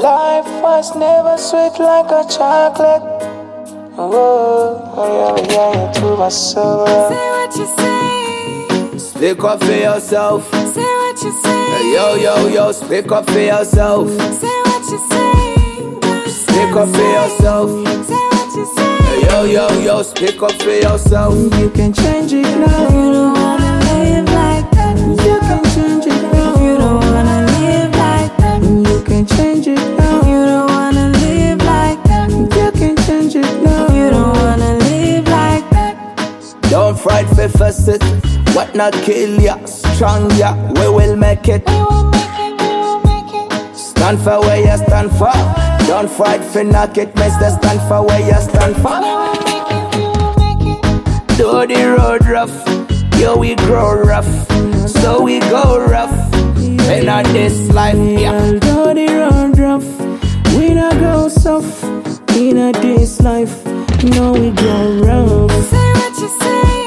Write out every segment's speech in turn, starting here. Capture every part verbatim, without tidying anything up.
Life was never sweet like a chocolate. Oh, yeah, yeah, yeah, to my soul. Say what you say. Speak up for yourself. Say what you say. Yo, yo, yo, speak up for yourself. Say what you say. Speak up for yourself. Say what you say. Yo, yo, yo, speak up for yourself. You can change it now. You don't wanna live like that. You can change it now. You don't wanna live like that. You can change it now. You don't wanna live like that. You can change it now. You don't wanna live like that. Don't fight for first it. What not kill ya? Strong ya, we will make it. We will make it, we will make it. Stand for where you stand for. Don't fight for knock it, mister. Stand for where you stand for. We will make it, we will make it. Though the road rough, yo, we grow rough. So we go rough. In on this life, yeah. Although the road rough, we not go soft. In a this life, no, we go rough. Say what you say.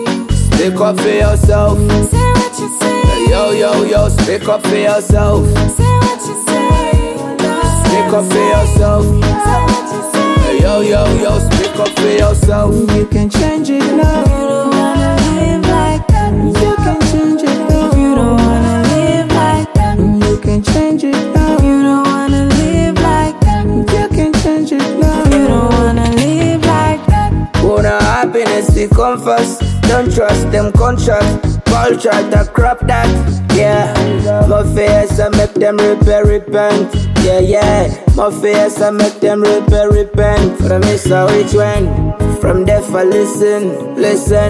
Speak up for yourself. Say what you say. Yo, yo, yo, speak up for yourself. Say what you say. Speak up for yourself. Say what you say. Yo, yo, yo, speak up for yourself. You can change it You now. don't wanna live like that. You can change it now. You don't wanna live like that. You can change it now. You don't wanna live like that. You can change it now. You don't wanna live like that. Wanna happiness to come first. Don't trust them contracts. Culture to crop that. Yeah, my face I make them repair, repent. Yeah, yeah, my face I make them repair, repent. From miss a which one? From deaf I listen, listen.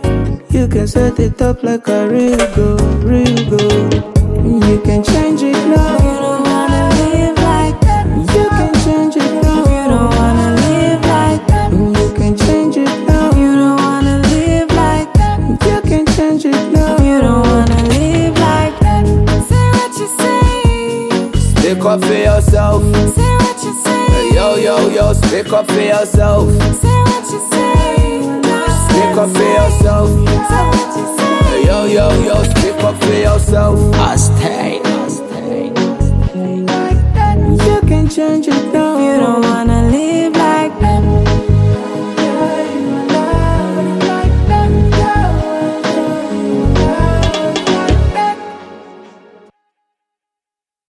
You can set it up like a real go, real go. You can change it now. You don't wanna live like that. You can change it now. You don't wanna live like that. You can change it now. You don't wanna live like that. You can change it now. You don't wanna live like that. Say what you say. Speak up for yourself. Say what you say. Yo, yo, yo, speak up for yourself. Say what you say. Speak up for yourself. Say what you say. Yo, yo, yo, speak up for yourself. I stay. You can change it now. You don't